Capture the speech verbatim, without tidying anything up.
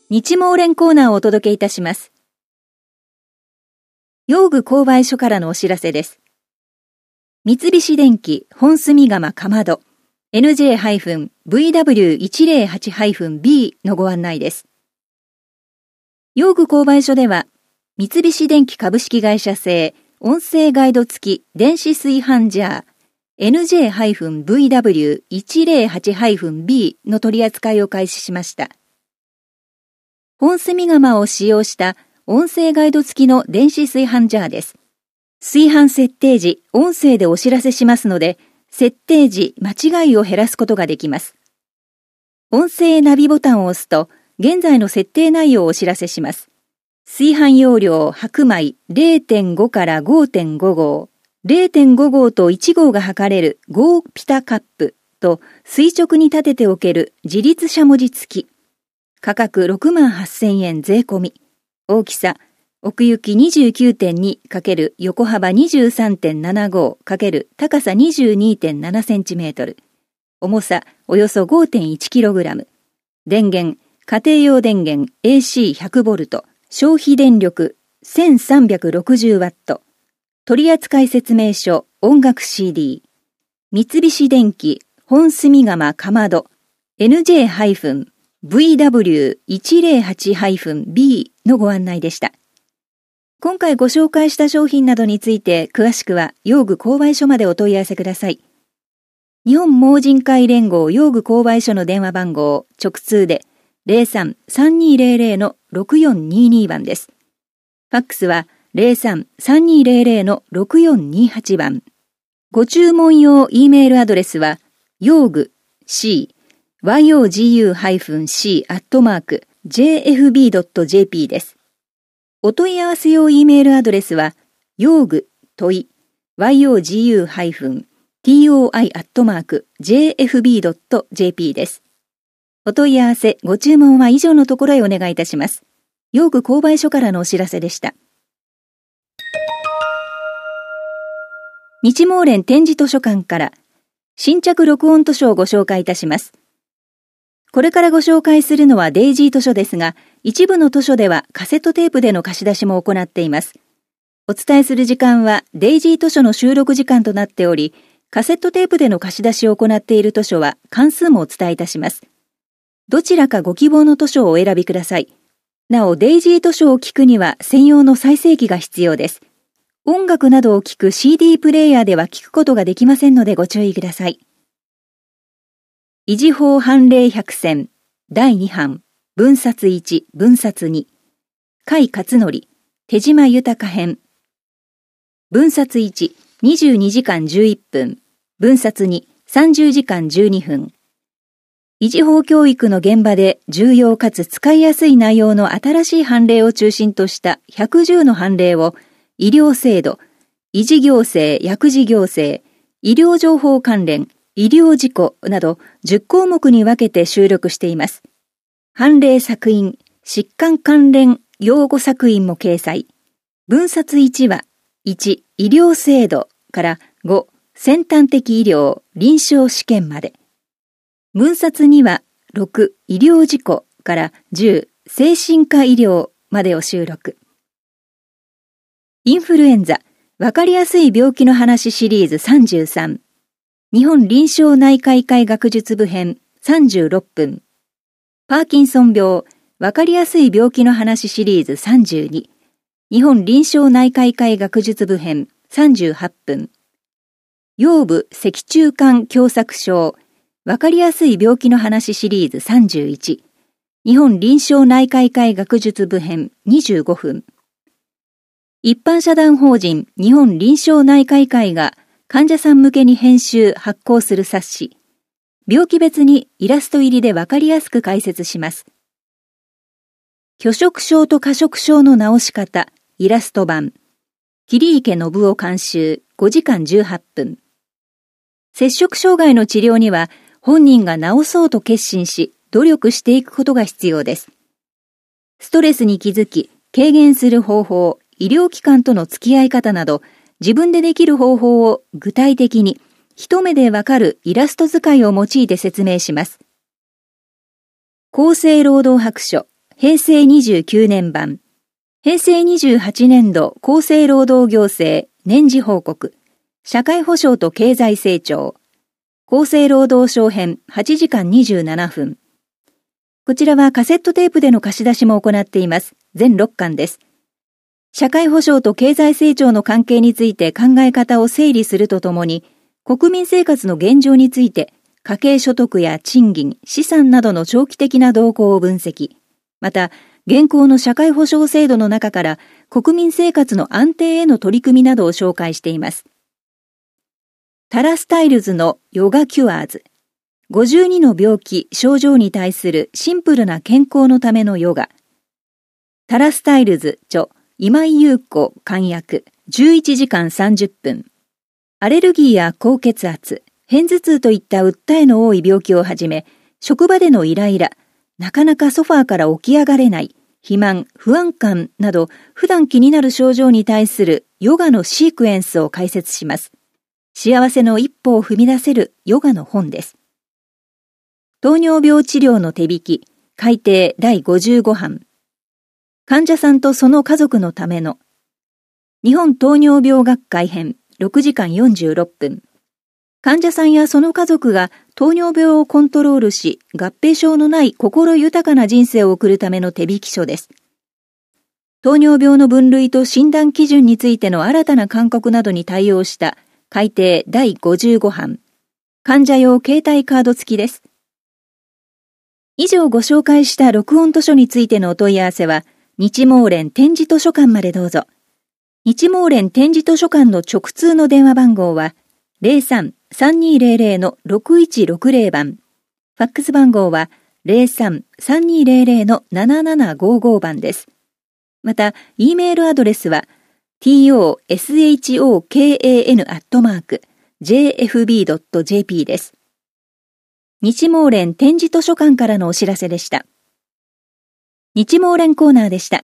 日毛連コーナーをお届けいたします。用具購買所からのお知らせです。三菱電機本住窯かまど エヌジェーブイダブリューいちゼロはちビー のご案内です。用具購買所では、三菱電機株式会社製音声ガイド付き電子炊飯ジャー エヌジェーブイダブリューいちゼロはちビー の取り扱いを開始しました。本住窯を使用した音声ガイド付きの電子炊飯ジャーです。炊飯設定時、音声でお知らせしますので、設定時、間違いを減らすことができます。音声ナビボタンを押すと、現在の設定内容をお知らせします。炊飯容量白米 れいてんご から ごてんご 号、れいてんご 号といち号が測れるごピタカップと垂直に立てておける自立しゃもじ付き。価格 ろくまんはっせんえん税込み。大きさ、奥行き にじゅうきゅうてんにかける 横幅 にじゅうさんてんななごかける 高さ にじゅうにてんななセンチメートル。重さおよそ ごてんいちキログラム。電源、家庭用電源 エーシーひゃくボルト。消費電力 せんさんびゃくろくじゅうワット。取扱説明書、音楽 シーディー。三菱電機本住窯かまど エヌジェーブイダブリューいちゼロはちビー のご案内でした。今回ご紹介した商品などについて詳しくは用具購買所までお問い合わせください。日本盲人会連合用具購買所の電話番号直通で ゼロさん さんにーゼロゼロ ろくよんにーにー 番です。ファックスは ゼロさん さんにーゼロゼロ ろくよんにーはち 番。ご注文用 E メールアドレスは用具 Cヨグ シー アットマーク ジェーエフビードットジェーピー です。お問い合わせ用 E メールアドレスは、用具問い ヨグ トイ アットマーク ジェーエフビードットジェーピー です。お問い合わせ、ご注文は以上のところへお願いいたします。用具購買所からのお知らせでした。日毛連展示図書館から新着録音図書をご紹介いたします。これからご紹介するのはデイジー図書ですが、一部の図書ではカセットテープでの貸し出しも行っています。お伝えする時間はデイジー図書の収録時間となっており、カセットテープでの貸し出しを行っている図書は関数もお伝えいたします。どちらかご希望の図書をお選びください。なお、デイジー図書を聞くには専用の再生機が必要です。音楽などを聞く シーディー プレイヤーでは聞くことができませんのでご注意ください。維持法判例百選だいに版分冊いち分冊に甲斐勝則手島豊編分冊いち にじゅうにじかんじゅういっぷん分冊にさんじゅうじかんじゅうにふん維持法教育の現場で重要かつ使いやすい内容の新しい判例を中心としたひゃくじゅうの判例を医療制度、維持行政、薬事行政、医療情報関連医療事故などじゅっこうもくに分けて収録しています。判例作品、疾患関連用語作品も掲載。分冊いちはいち、医療制度からご、先端的医療、臨床試験まで。分冊にはろく、医療事故からじゅう、精神科医療までを収録。インフルエンザ、わかりやすい病気の話シリーズさんじゅうさん。日本臨床内科医会学術部編さんじゅうろっぷん。パーキンソン病、わかりやすい病気の話シリーズさんじゅうに。日本臨床内科医会学術部編さんじゅうはっぷん。腰部脊柱管狭窄症、わかりやすい病気の話シリーズさんじゅういち。日本臨床内科医会学術部編にじゅうごふん。一般社団法人日本臨床内科医会が患者さん向けに編集・発行する冊子。病気別にイラスト入りでわかりやすく解説します。拒食症と過食症の治し方、イラスト版。桐池信夫監修、ごじかんじゅうはっぷん。摂食障害の治療には本人が治そうと決心し、努力していくことが必要です。ストレスに気づき、軽減する方法、医療機関との付き合い方など、自分でできる方法を具体的に一目でわかるイラスト使いを用いて説明します。厚生労働白書平成にじゅうきゅうねん版、平成にじゅうはちねん度厚生労働行政年次報告、社会保障と経済成長、厚生労働省編はちじかんにじゅうななふん。こちらはカセットテープでの貸し出しも行っています。全ろっかんです。社会保障と経済成長の関係について考え方を整理するとともに、国民生活の現状について、家計所得や賃金、資産などの長期的な動向を分析、また、現行の社会保障制度の中から国民生活の安定への取り組みなどを紹介しています。タラスタイルズのヨガキュアーズ、ごじゅうにの病気、症状に対するシンプルな健康のためのヨガ。タラスタイルズ著今井優子漢訳じゅういちじかんさんじゅっぷん。アレルギーや高血圧、片頭痛といった訴えの多い病気をはじめ、職場でのイライラ、なかなかソファーから起き上がれない、肥満、不安感など普段気になる症状に対するヨガのシークエンスを解説します。幸せの一歩を踏み出せるヨガの本です。糖尿病治療の手引き、改訂だいごじゅうごはん。患者さんとその家族のための日本糖尿病学会編ろくじかんよんじゅうろっぷん。患者さんやその家族が糖尿病をコントロールし、合併症のない心豊かな人生を送るための手引き書です。糖尿病の分類と診断基準についての新たな勧告などに対応した改訂だいごじゅうごはん。患者用携帯カード付きです。以上ご紹介した録音図書についてのお問い合わせは、日毛連点字図書館までどうぞ。日毛連点字図書館の直通の電話番号は ゼロさん さんにーゼロゼロ のろくいちろくゼロ 番。ファックス番号は ゼロさん さんにーゼロゼロ のななななごご 番です。また、Eメールアドレスは トショカン アットマーク ジェーエフビー ドット ジェーピー です。日毛連点字図書館からのお知らせでした。日毛連コーナーでした。